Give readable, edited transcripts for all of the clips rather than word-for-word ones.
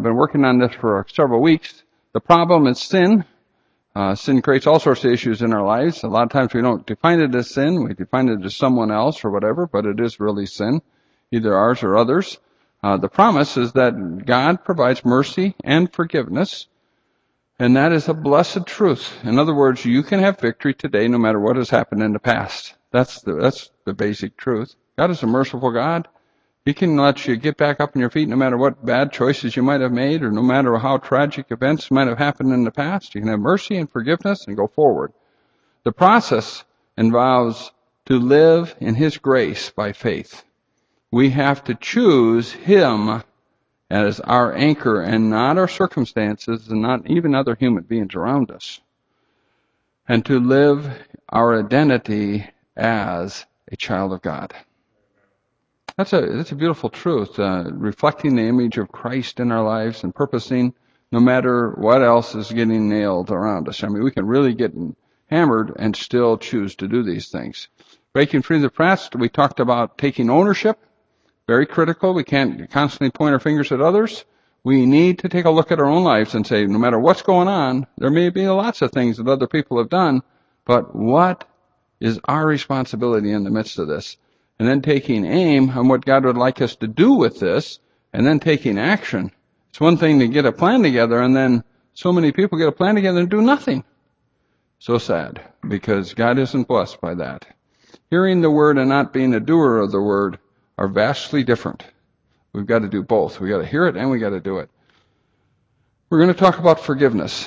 I've been working on this for several weeks. The problem is sin. Sin creates all sorts of issues in our lives. A lot of times we don't define it as sin. We define it as someone else or whatever, but it is really sin, either ours or others. The promise is that God provides mercy and forgiveness, and that is a blessed truth. In other words, you can have victory today no matter what has happened in the past. That's the basic truth. God is a merciful God. He can let you get back up on your feet no matter what bad choices you might have made or no matter how tragic events might have happened in the past. You can have mercy and forgiveness and go forward. The process involves to live in His grace by faith. We have to choose Him as our anchor and not our circumstances and not even other human beings around us. And to live our identity as a child of God. That's a beautiful truth, reflecting the image of Christ in our lives and purposing no matter what else is getting nailed around us. I mean, we can really get hammered and still choose to do these things. Breaking free of the past, we talked about taking ownership. Very critical. We can't constantly point our fingers at others. We need to take a look at our own lives and say, no matter what's going on, there may be lots of things that other people have done, but what is our responsibility in the midst of this? And then taking aim on what God would like us to do with this, and then taking action. It's one thing to get a plan together, and then so many people get a plan together and do nothing. So sad, because God isn't blessed by that. Hearing the word and not being a doer of the word are vastly different. We've got to do both. We've got to hear it and we've got to do it. We're going to talk about forgiveness.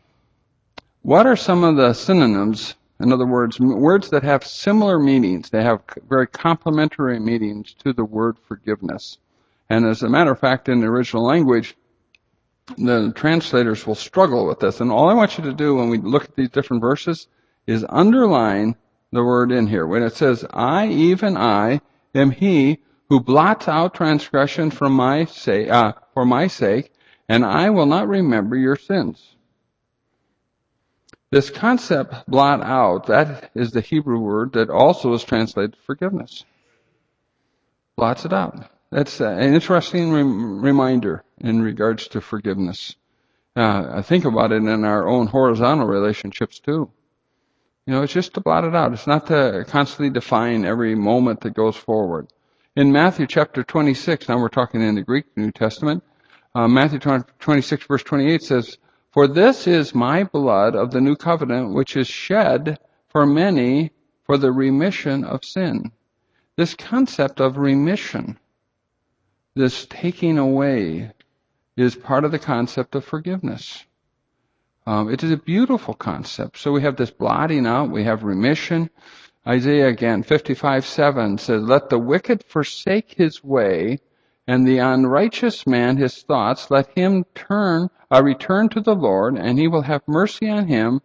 What are some of the synonyms? In other words, words that have similar meanings. They have very complementary meanings to the word forgiveness. And as a matter of fact, in the original language, the translators will struggle with this. And all I want you to do when we look at these different verses is underline the word in here. When it says, I, even I, am He who blots out transgression for my sake, and I will not remember your sins. This concept, blot out, that is the Hebrew word that also is translated forgiveness. Blots it out. That's an interesting reminder in regards to forgiveness. I think about it in our own horizontal relationships too. You know, it's just to blot it out. It's not to constantly define every moment that goes forward. In Matthew chapter 26, now we're talking in the Greek New Testament, Matthew 26 verse 28 says, For this is my blood of the new covenant, which is shed for many for the remission of sin. This concept of remission, this taking away, is part of the concept of forgiveness. It is a beautiful concept. So we have this blotting out, we have remission. Isaiah again, 55:7 says, Let the wicked forsake his way, and the unrighteous man his thoughts. Let him return to the Lord, and He will have mercy on him,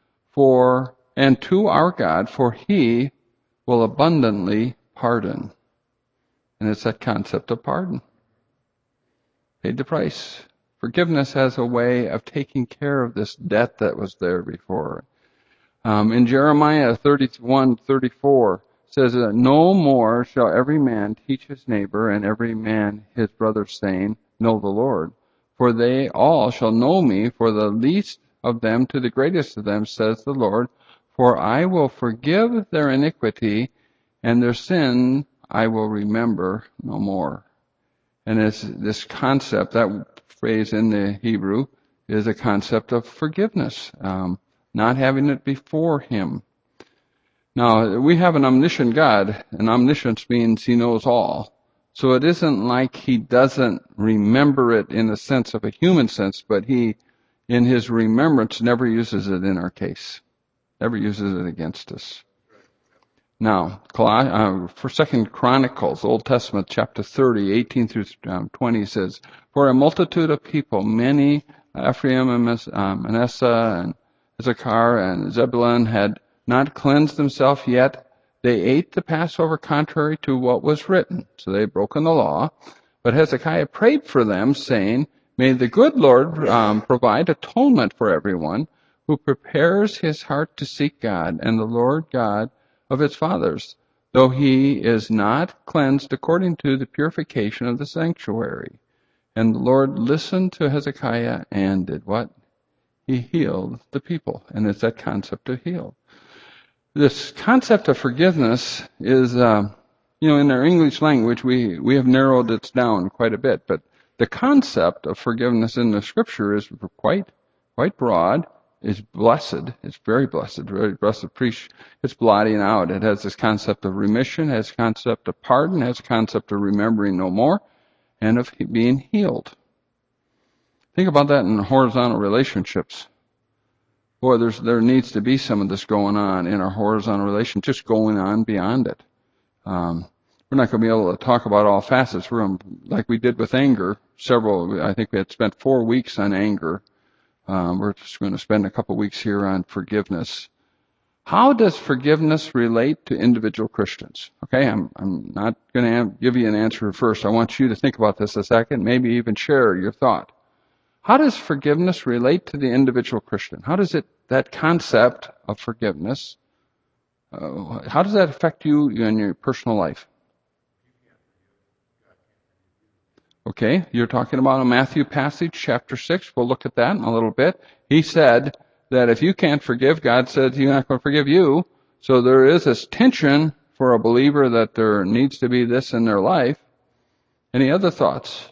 and to our God, for He will abundantly pardon. And it's that concept of pardon. Paid the price. Forgiveness has a way of taking care of this debt that was there before. In Jeremiah 31:34 says, No more shall every man teach his neighbor and every man his brother, saying, Know the Lord. For they all shall know me, for the least of them to the greatest of them, says the Lord. For I will forgive their iniquity, and their sin I will remember no more. And it's this concept, that phrase in the Hebrew, is a concept of forgiveness, not having it before Him. Now, we have an omniscient God, and omniscience means He knows all. So it isn't like He doesn't remember it in the sense of a human sense, but He, in His remembrance, never uses it in our case. Never uses it against us. Now, for 2 Chronicles, Old Testament, chapter 30, 18 through 20 says, For a multitude of people, many, Ephraim and Manasseh and Issachar and Zebulun, had not cleansed themselves yet. They ate the Passover contrary to what was written. So they had broken the law. But Hezekiah prayed for them, saying, May the good Lord provide atonement for everyone who prepares his heart to seek God, and the Lord God of his fathers, though he is not cleansed according to the purification of the sanctuary. And the Lord listened to Hezekiah and did what? He healed the people. And it's that concept of heal. This concept of forgiveness is, in our English language, we have narrowed it down quite a bit, but the concept of forgiveness in the scripture is quite broad. It's blessed. It's very blessed. Very blessed. It's blotting out. It has this concept of remission, has a concept of pardon, has a concept of remembering no more, and of being healed. Think about that in horizontal relationships. Boy, there needs to be some of this going on in our horizontal relation, just going on beyond it. We're not going to be able to talk about all facets. Like we did with anger, I think we had spent 4 weeks on anger. We're just going to spend a couple weeks here on forgiveness. How does forgiveness relate to individual Christians? Okay, I'm not going to give you an answer first. I want you to think about this a second, maybe even share your thought. How does forgiveness relate to the individual Christian? How does that concept of forgiveness, how does that affect you in your personal life? Okay, you're talking about a Matthew passage, chapter 6. We'll look at that in a little bit. He said that if you can't forgive, God said He's not going to forgive you. So there is this tension for a believer that there needs to be this in their life. Any other thoughts?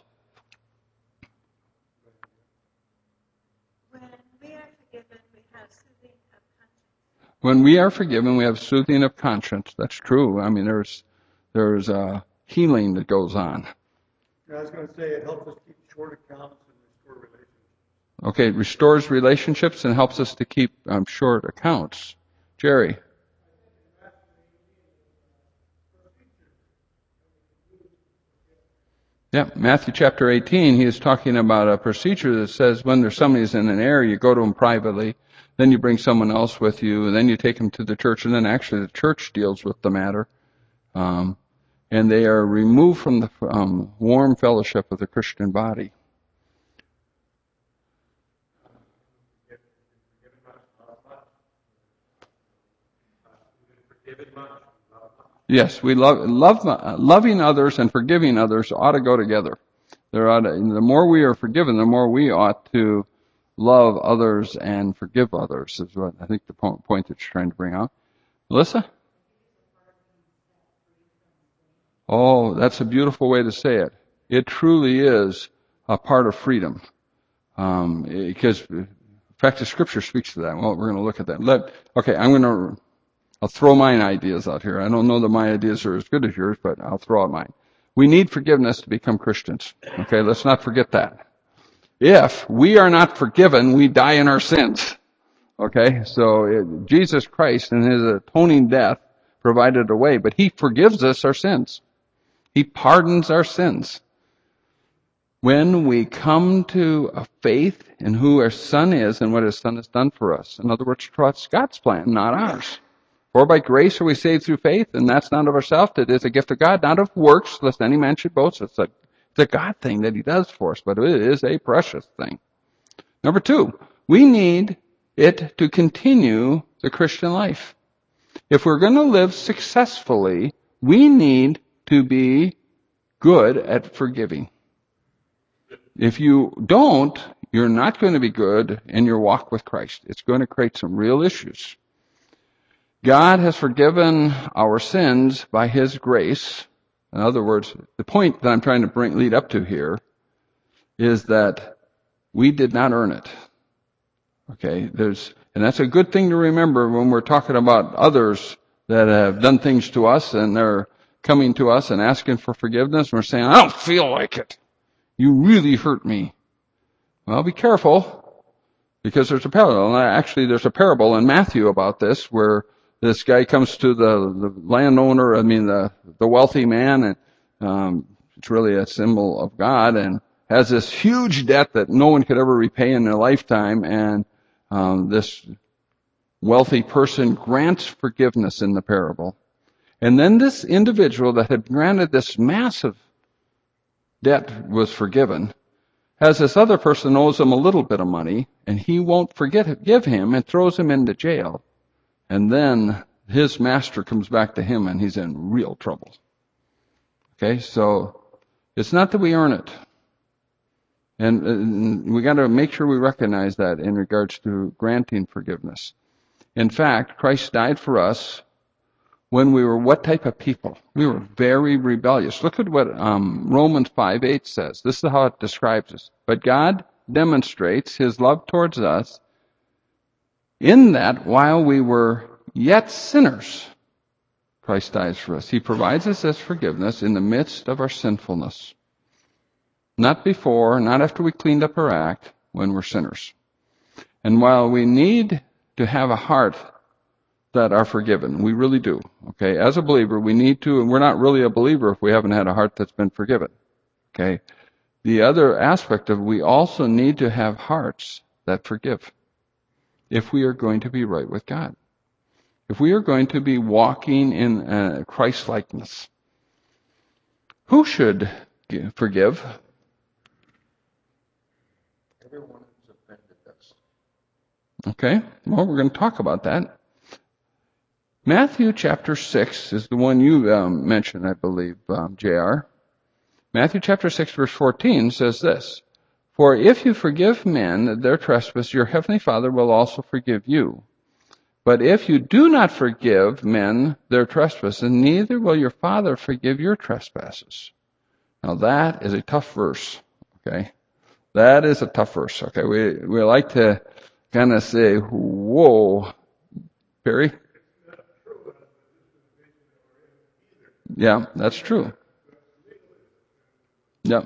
When we are forgiven, we have soothing of conscience. That's true. I mean, there's healing that goes on. I was going to say it helps us keep short accounts and restore relationships. Okay, it restores relationships and helps us to keep short accounts. Jerry. Yeah, Matthew chapter 18, he is talking about a procedure that says when there's somebody who's in an error, you go to them privately, then you bring someone else with you, and then you take them to the church, and then actually the church deals with the matter. And they are removed from the warm fellowship of the Christian body. Yes, we loving others and forgiving others ought to go together. The more we are forgiven, the more we ought to love others and forgive others, is what I think the point that you're trying to bring out. Melissa? Oh, that's a beautiful way to say it. It truly is a part of freedom. Because, in fact, the scripture speaks to that. Well, we're going to look at that. I'll throw mine ideas out here. I don't know that my ideas are as good as yours, but I'll throw out mine. We need forgiveness to become Christians. Okay, let's not forget that. If we are not forgiven, we die in our sins. Okay, so Jesus Christ in His atoning death provided a way, but He forgives us our sins. He pardons our sins. When we come to a faith in who our Son is and what His Son has done for us. In other words, trust God's plan, not ours. For by grace are we saved through faith, and that's not of ourselves. It is a gift of God, not of works, lest any man should boast. It's a God thing that He does for us, but it is a precious thing. Number 2, we need it to continue the Christian life. If we're going to live successfully, we need to be good at forgiving. If you don't, you're not going to be good in your walk with Christ. It's going to create some real issues. God has forgiven our sins by His grace. In other words, the point that I'm trying to lead up to here is that we did not earn it. Okay, and that's a good thing to remember when we're talking about others that have done things to us and they're coming to us and asking for forgiveness, and we're saying, I don't feel like it. You really hurt me. Well, be careful, because there's a parallel. Actually, there's a parable in Matthew about this, where this guy comes to the landowner, the wealthy man, and it's really a symbol of God, and has this huge debt that no one could ever repay in their lifetime, and this wealthy person grants forgiveness in the parable. And then this individual that had granted this massive debt was forgiven, has this other person owes him a little bit of money, and he won't give him and throws him into jail. And then his master comes back to him and he's in real trouble. Okay, so it's not that we earn it. And we got to make sure we recognize that in regards to granting forgiveness. In fact, Christ died for us when we were what type of people? We were very rebellious. Look at what Romans 5:8 says. This is how it describes us. But God demonstrates His love towards us in that while we were yet sinners, Christ dies for us. He provides us as forgiveness in the midst of our sinfulness. Not before, not after we cleaned up our act, when we're sinners. And while we need to have a heart that are forgiven, we really do. Okay, as a believer, we need to, and we're not really a believer if we haven't had a heart that's been forgiven. Okay, the other aspect of we also need to have hearts that forgive if we are going to be right with God. If we are going to be walking in Christ-likeness. Who should forgive? Everyone who's offended us. Okay, well, we're going to talk about that. Matthew chapter 6 is the one you mentioned, I believe, J.R. Matthew chapter 6 verse 14 says this, For if you forgive men their trespass, your heavenly Father will also forgive you. But if you do not forgive men their trespasses, neither will your Father forgive your trespasses. Now that is a tough verse, okay? That is a tough verse, okay? We like to kind of say, whoa, Perry? Yeah, that's true. Yeah.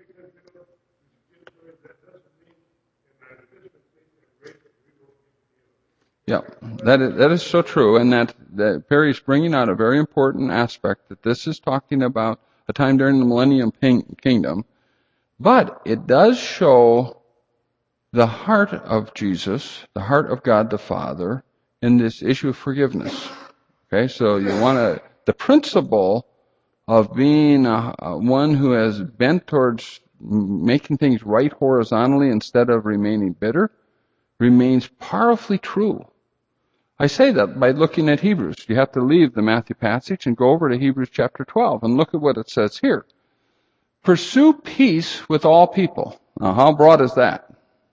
Yeah, that is so true, and that Perry's bringing out a very important aspect, that this is talking about a time during the Millennium Kingdom, but it does show the heart of Jesus, the heart of God the Father, in this issue of forgiveness. Okay, so you want the principle of being one who has bent towards making things right horizontally instead of remaining bitter, remains powerfully true. I say that by looking at Hebrews. You have to leave the Matthew passage and go over to Hebrews chapter 12 and look at what it says here. Pursue peace with all people. Now, how broad is that?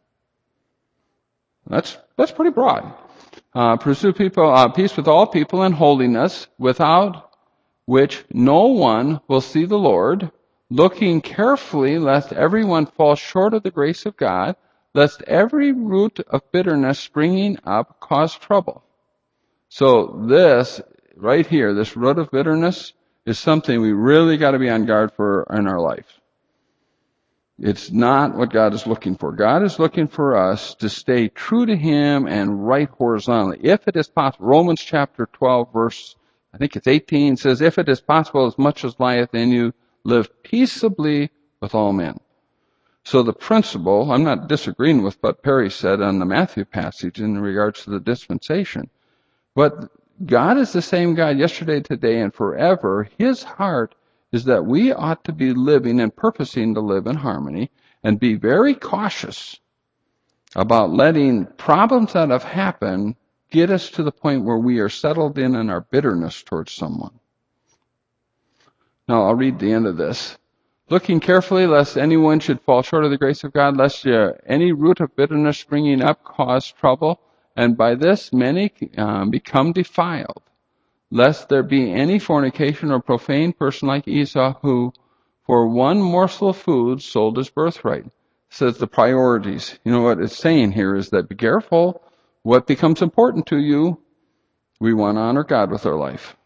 That's pretty broad. Pursue peace with all people and holiness, without which no one will see the Lord, looking carefully lest everyone fall short of the grace of God, lest every root of bitterness springing up cause trouble. So this, right here, this root of bitterness, is something we really got to be on guard for in our life. It's not what God is looking for. God is looking for us to stay true to Him and right horizontally. If it is possible, Romans chapter 12, verse, I think it's 18, says, If it is possible, as much as lieth in you, live peaceably with all men. So the principle, I'm not disagreeing with what Perry said on the Matthew passage in regards to the dispensation. But God is the same God yesterday, today, and forever. His heart is that we ought to be living and purposing to live in harmony and be very cautious about letting problems that have happened get us to the point where we are settled in our bitterness towards someone. Now, I'll read the end of this. Looking carefully lest anyone should fall short of the grace of God, lest any root of bitterness springing up cause trouble, and by this many become defiled, lest there be any fornication or profane person like Esau, who for one morsel of food sold his birthright. It says the priorities. You know what it's saying here is that be careful what becomes important to you. We want to honor God with our life.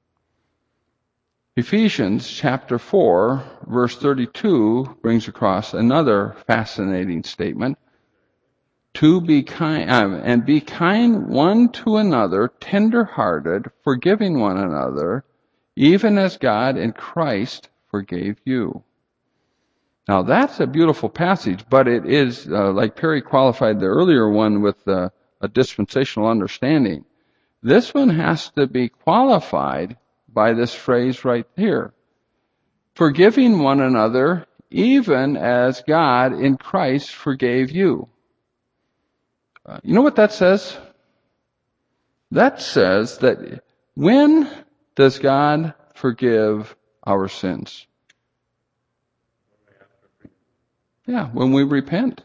Ephesians chapter 4, verse 32 brings across another fascinating statement. To be kind, and be kind one to another, tender-hearted, forgiving one another, even as God in Christ forgave you. Now that's a beautiful passage, but it is, like Perry qualified the earlier one with a dispensational understanding. This one has to be qualified by this phrase right here. Forgiving one another, even as God in Christ forgave you. You know what that says? That says that when does God forgive our sins? Yeah, when we repent.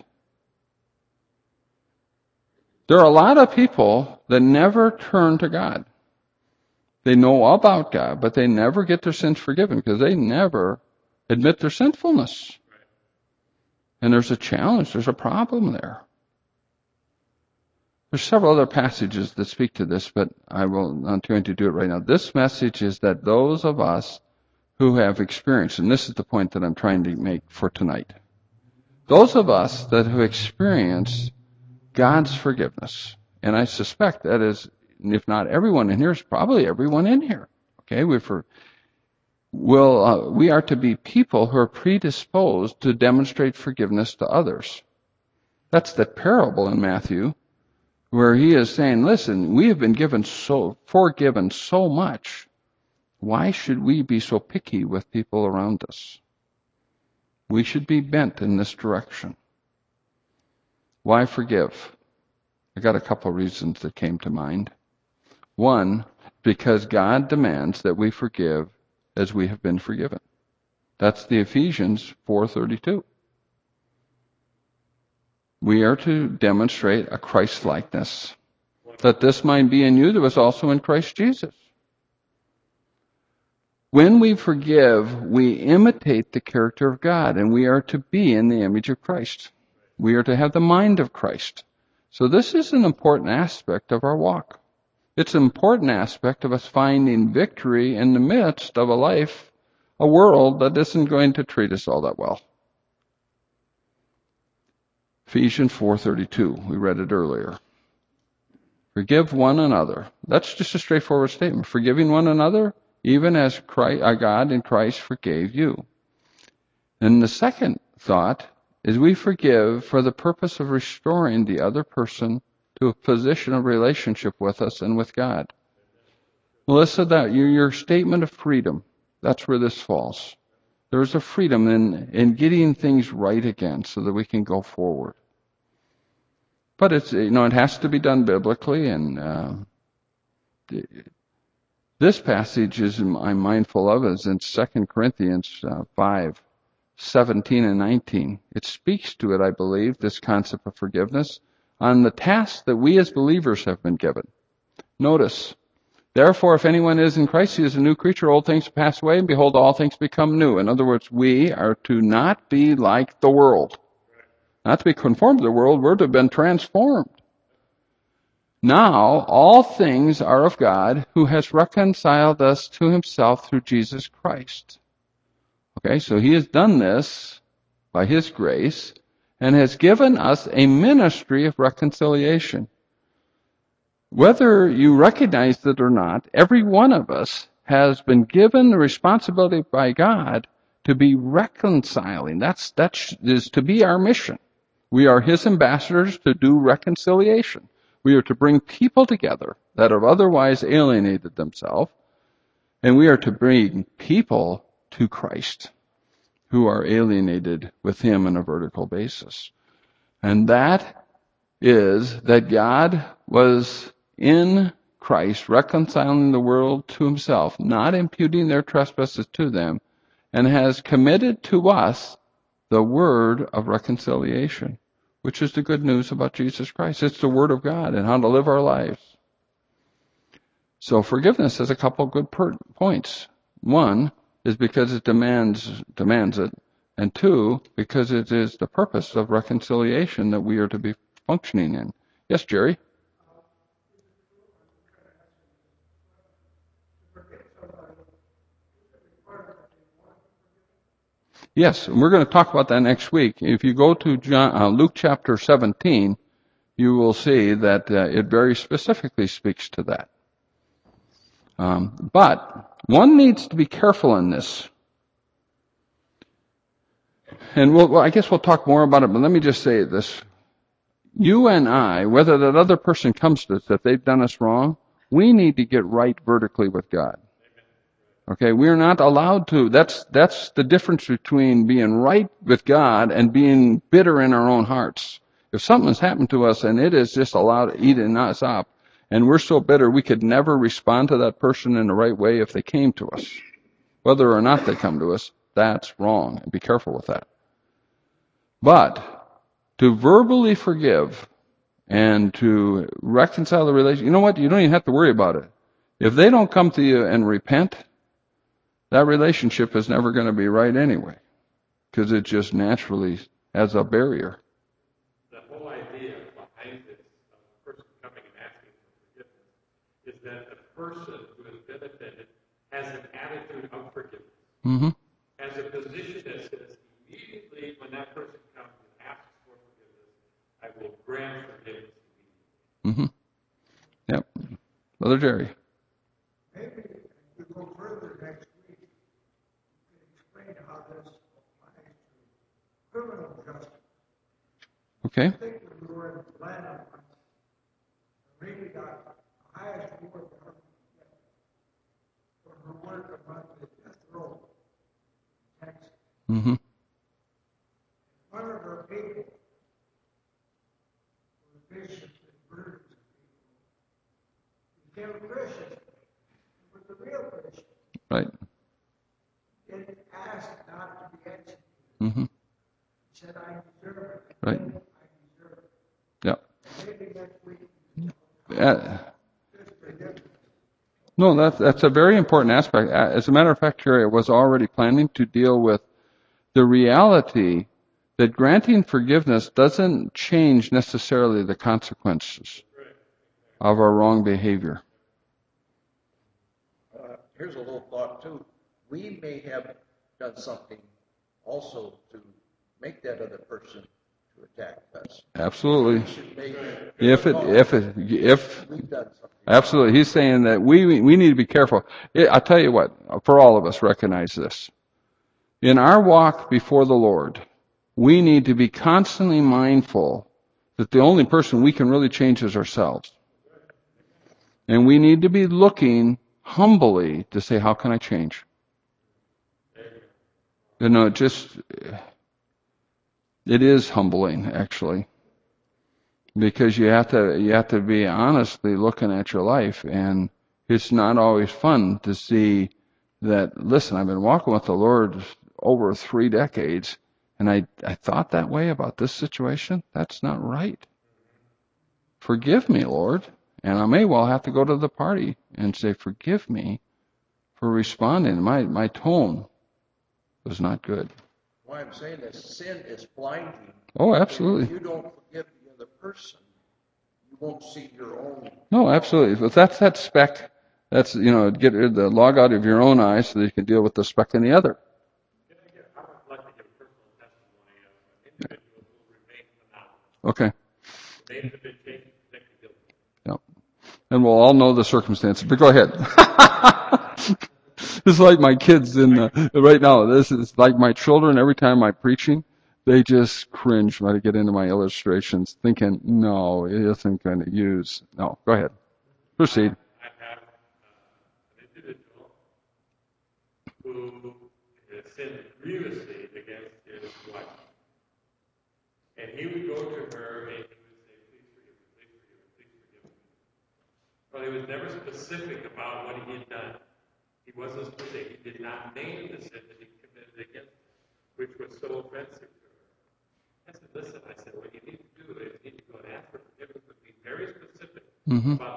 There are a lot of people that never turn to God. They know about God, but they never get their sins forgiven because they never admit their sinfulness. And there's a challenge, there's a problem there. There's several other passages that speak to this, but I'm not going to do it right now. This message is that those of us who have experienced, and this is the point that I'm trying to make for tonight, those of us that have experienced God's forgiveness, and I suspect that is, if not everyone in here, is probably everyone in here. Okay, we are to be people who are predisposed to demonstrate forgiveness to others. That's the parable in Matthew, where he is saying, listen, we have been forgiven so much. Why should we be so picky with people around us? We should be bent in this direction. Why forgive? I got a couple of reasons that came to mind. One, because God demands that we forgive as we have been forgiven. That's the Ephesians 4:32. We are to demonstrate a Christ-likeness, that this might be in you that was also in Christ Jesus. When we forgive, we imitate the character of God, and we are to be in the image of Christ. We are to have the mind of Christ. So this is an important aspect of our walk. It's an important aspect of us finding victory in the midst of a world that isn't going to treat us all that well. Ephesians 4:32, we read it earlier. Forgive one another. That's just a straightforward statement. Forgiving one another, even as God in Christ forgave you. And the second thought is we forgive for the purpose of restoring the other person to a position of relationship with us and with God. Melissa, that your statement of freedom, that's where this falls. There's a freedom in getting things right again so that we can go forward. But it has to be done biblically, and this passage I'm mindful of is in 2 Corinthians 5:17 and 19. It speaks to it, I believe, this concept of forgiveness on the task that we as believers have been given. Notice, therefore, if anyone is in Christ, he is a new creature. Old things pass away, and behold, all things become new. In other words, we are to not be like the world. Not to be conformed to the world, we're to have been transformed. Now, all things are of God, who has reconciled us to himself through Jesus Christ. Okay, so he has done this by his grace, and has given us a ministry of reconciliation. Whether you recognize it or not, every one of us has been given the responsibility by God to be reconciling. That is to be our mission. We are his ambassadors to do reconciliation. We are to bring people together that have otherwise alienated themselves, and we are to bring people to Christ who are alienated with him on a vertical basis. And that is that God was in Christ reconciling the world to himself, not imputing their trespasses to them, and has committed to us the word of reconciliation, which is the good news about Jesus Christ. It's the word of God and how to live our lives. So forgiveness has a couple of good points. One is because it demands it, and two, because it is the purpose of reconciliation that we are to be functioning in. Yes, Jerry? Yes, and we're going to talk about that next week. If you go to Luke chapter 17, you will see that it very specifically speaks to that. But one needs to be careful in this. And I guess we'll talk more about it, but let me just say this. You and I, whether that other person comes to us, if they've done us wrong, we need to get right vertically with God. Okay, we're not allowed to. That's the difference between being right with God and being bitter in our own hearts. If something has happened to us and it is just allowed eating us up, and we're so bitter we could never respond to that person in the right way if they came to us. Whether or not they come to us, that's wrong. And be careful with that. But to verbally forgive and to reconcile the relation, you know what? You don't even have to worry about it. If they don't come to you and repent, that relationship is never going to be right anyway, because it just naturally has a barrier. The whole idea behind this person coming and asking for forgiveness is that the person who has been offended has an attitude of forgiveness. Mm-hmm. Has a position that says immediately when that person comes and asks for forgiveness, I will grant forgiveness immediately. Mm-hmm. Yep. Brother Jerry. Maybe if we go further next week, you can explain how this applies to criminal justice. Okay. I think when we were in Atlanta, the lady got the highest award ever for her work among the death row in Texas. Mm-hmm. One of her people was vicious and murdered people. Became a Christian. It was a real Christian. Right. Didn't ask not to be executed. Mm-hmm. He said, I deserve it. Right. I deserve it. Yep. Maybe next week, just forgive me. No, that's a very important aspect. As a matter of fact, Jerry, I was already planning to deal with the reality that granting forgiveness doesn't change necessarily the consequences of our wrong behavior. Here's a little thought too. We may have done something also to make that other person to attack us. Absolutely. We should make If we've done something. absolutely, he's saying that we need to be careful. I'll tell you what, for all of us, recognize this. In our walk before the Lord, we need to be constantly mindful that the only person we can really change is ourselves. And we need to be looking humbly to say, how can I change? You know, it is humbling, actually. Because you have to be honestly looking at your life, and it's not always fun to see that, listen, I've been walking with the Lord over 3 decades, and I thought that way about this situation. That's not right. Forgive me, Lord. And I may well have to go to the party and say, forgive me for responding. My tone was not good. Why I'm saying is sin is blinding. Oh, absolutely. If you don't forgive the other person, you won't see your own. No, absolutely. But that's that speck. That's, get the log out of your own eye so that you can deal with the speck in the other. I would like to give a personal testimony of an individual who remains anonymous. Okay. The names have been changed to protect the guilty. Yep. And we'll all know the circumstances. But go ahead. It's like my kids right now. This is like my children. Every time I'm preaching, they just cringe when I get into my illustrations, thinking, no, it isn't going to use. No, go ahead. Proceed. I have an individual who has sinned grievously against his wife. And he would go to her and he would say, please forgive me, please forgive me, please forgive me. But he was never specific about what he had done. He wasn't specific. He did not name the sin that he committed against her, which was so offensive to her. I said, listen, what you need to do is you need to go and ask for forgiveness, but be very specific about